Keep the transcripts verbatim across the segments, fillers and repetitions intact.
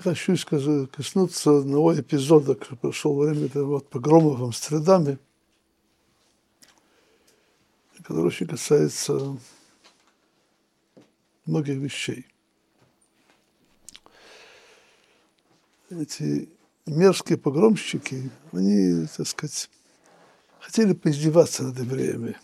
хочу сказать, коснуться одного эпизода, который прошел во время этого вот погрома в Амстердаме, который очень касается многих вещей. Эти мерзкие погромщики, они, так сказать, хотели поиздеваться над евреями.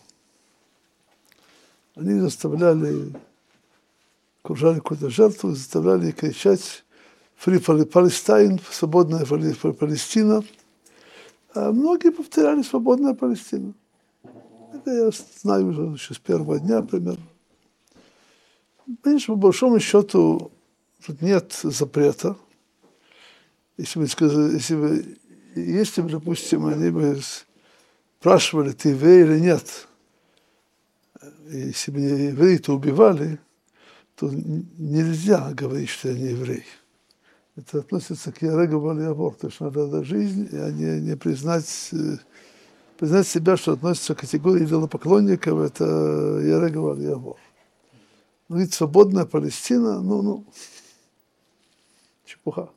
Они заставляли, окружали какую-то жертву, заставляли кричать «Free Palestine», «Свободная Палестина», а многие повторяли «Свободная Палестина». Это я знаю уже еще с первого дня примерно. Конечно, по большому счету тут нет запрета. Если бы, если бы, если бы, допустим, они бы спрашивали, ты еврей или нет, и если бы евреи-то убивали, то нельзя говорить, что я не еврей. Это относится к ярегу валиавор, то есть надо дать жизнь, а не, не признать, признать себя, что относится к категории идолопоклонников, это ярегу валиавор. Ну, ведь свободная Палестина, ну, ну, чепуха.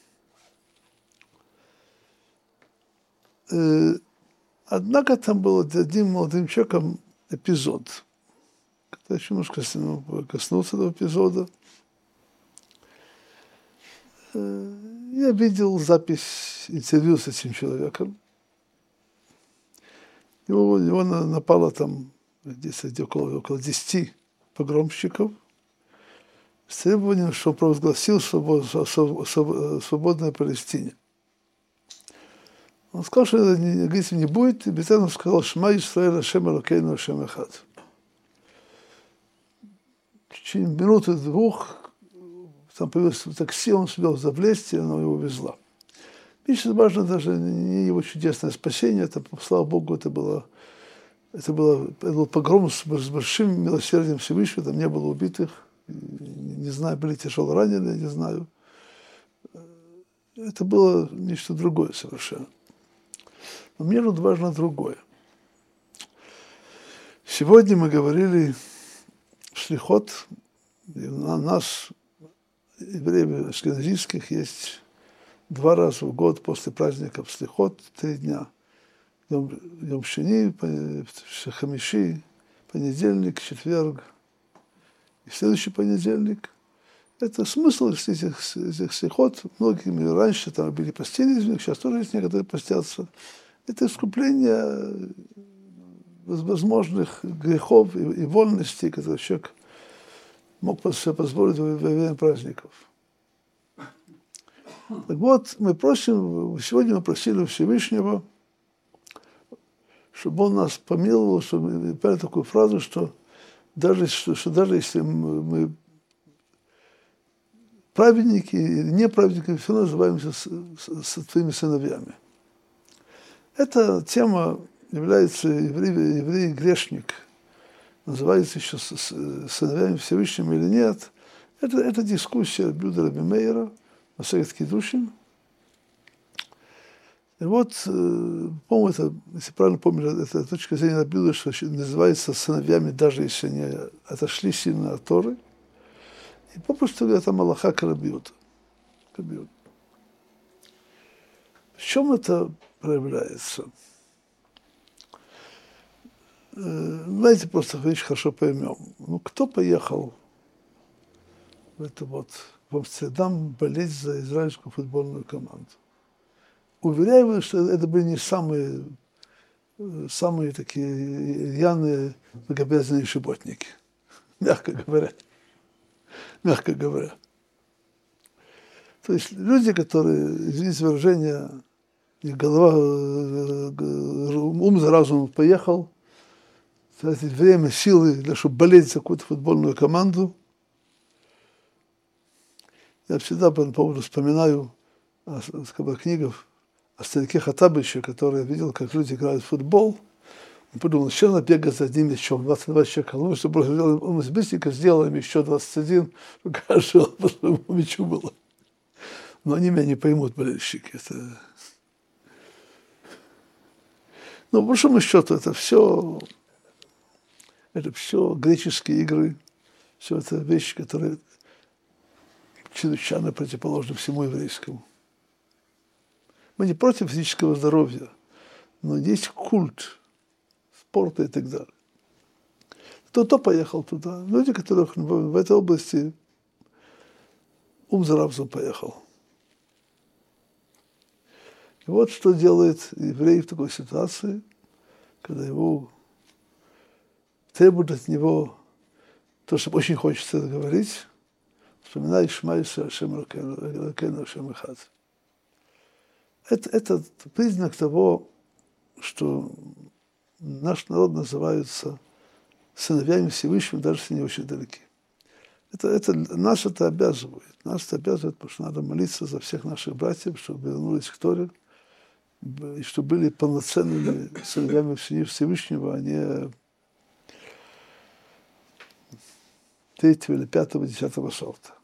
Однако там был одним молодым человеком эпизод. Когда еще немножко коснулся этого эпизода, я видел запись интервью с этим человеком. Его, его напало там где-то около, около десяти погромщиков с требованием, чтобы провозгласил свободной Палестине. Он сказал, что это не, не будет, и Бетен сказал, «Шма Исраэль, Ашем Элокейну, Ашем Эхад». В течение минуты-двух там появилось такси, он сумел завлезть, и она его везла. И сейчас важно даже не его чудесное спасение, это, слава Богу, это было, это было, это был погром с, с большим милосердием Всевышнего, там не было убитых, не, не знаю, были тяжело раненые, не знаю. Это было нечто другое совершенно. Но мне тут важно другое. Сегодня мы говорили шлихот, и у нас, евреев ашкеназийских, есть два раза в год после праздников шлихот, три дня. Йом, йом шени, хамиши, понедельник, четверг и следующий понедельник. Это смысл этих, этих шлихот. Многими раньше там были постели из них, сейчас тоже есть некоторые постятся. Это искупление возможных грехов и, и вольностей, которые человек мог себе позволить во время праздников. Так вот, мы просим, сегодня мы просили Всевышнего, чтобы он нас помиловал, чтобы мы поняли такую фразу, что даже, что, что даже если мы, мы праведники или неправедники, все называемся с, с, с твоими сыновьями. Эта тема является еврей, еврей грешник, называется еще сыновьями Всевышним или нет. Это, это дискуссия Блюда Раби Мейера, Масехет Кидушин. И вот, по-моему, это, если правильно помню, это точка зрения Раби, что называется сыновьями, даже если они отошли сильно от Торы. И попросту говоря, это Малаха Карабиута. В чем это проявляется? Давайте просто вещь хорошо поймем. Ну, кто поехал в это вот в Амстердам болеть за израильскую футбольную команду? Уверяю вас, что это были не самые, самые такие рьяные, богобязанные шиботники, мягко говоря. Мягко говоря. То есть люди, которые, извините выражение, их голова, ум за разум поехал, тратить время, силы, для чтобы болеть за какую-то футбольную команду. Я всегда по этому поводу вспоминаю о, о книгах о старике Хаттабыче, который я видел, как люди играют в футбол. Он подумал, что надо бегать за одним мячом, двадцать два человека. Ну, чтобы мы быстренько сделаем еще двадцать один, чтобы каждого по своему мячу было. Но они меня не поймут, болельщики. Это... Но по большому счету это все, это все греческие игры, все это вещи, которые чрезвычайно противоположны всему еврейскому. Мы не против физического здоровья, но есть культ спорта и так далее. Кто-то поехал туда. Люди, которых в этой области ум за разум поехал. И вот что делает еврей в такой ситуации, когда его требуют от него то, что очень хочется говорить, вспоминай Шма Исраэль Ашем Элокейну Ашем Эхад. Это, это признак того, что наш народ называется сыновьями Всевышнего, даже если не очень далеки. Это, это, нас это обязывает. Нас это обязывает, потому что надо молиться за всех наших братьев, чтобы вернулись к Торе, и чтобы были полноценными сыновьями Всевышнего, а не третьего или пятого, десятого сорта.